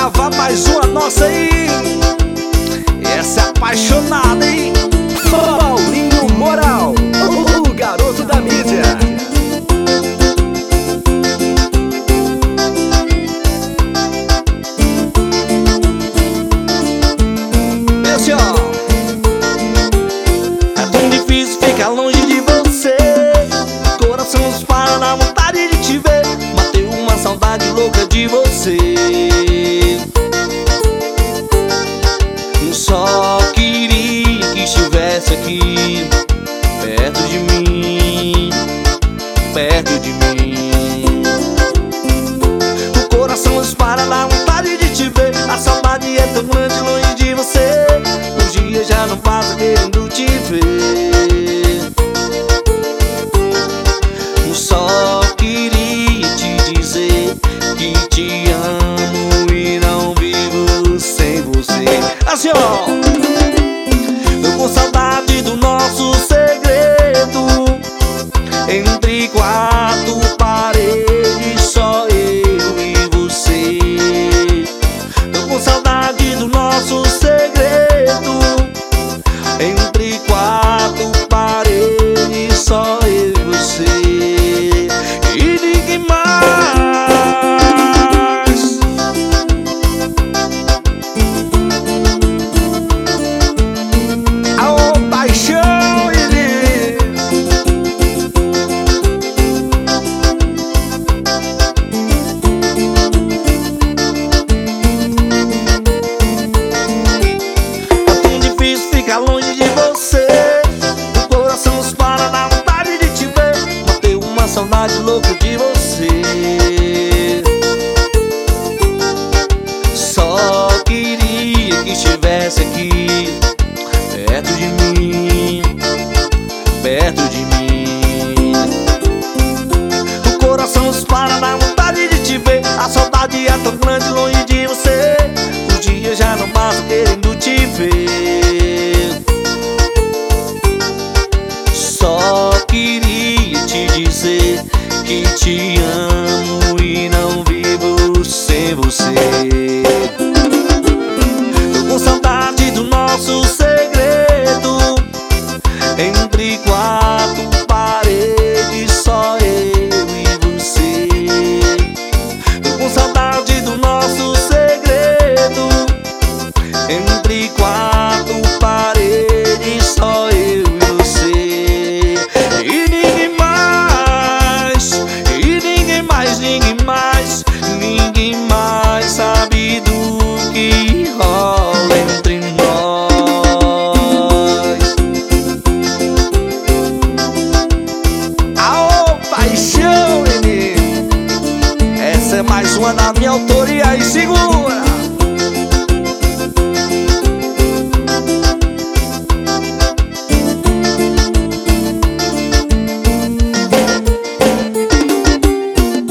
gravar mais uma nossa aí. Essa é apaixonada, hein? Paulinho Moral, o garoto da mídia. Pessoal, é tão difícil ficar longe de você. Coração dispara na vontade de te ver. Matei uma saudade louca de você. Só queria que estivesse aqui, perto de mim, perto de mim. O coração dispara na vontade de te ver. A saudade é tão grande longe de você. Os dias já não passam querendo te ver. Só queria te dizer que te amo e não vivo sem você. Assim, ó, tô com saudade do nosso segredo. Entre quatro paredes, só eu e você. Tô com saudade do nosso segredo. Entre quatro paredes, só eu e você. E ninguém mais. Aô, paixão, ele. É tão difícil ficar longe de você. O coração dispara na vontade de te ver. Matei uma saudade louca de você. Só queria que estivesse aqui, perto de mim, perto de mim. O coração dispara na vontade de te ver. A saudade é tão grande longe de você. Os dias já não passam querendo te ver. Só queria te dizer que te amo e não vivo sem você. Tô com saudade do nosso segredo. Entre quatro paredes, só eu e você. Tô com saudade do nosso segredo. Entre quatro paredes, só eu e você. E ninguém mais, e ninguém mais, ninguém mais, ninguém mais sabe do que rola entre nós. Aô, paixão, menino. Essa é mais uma da minha autoria e segura.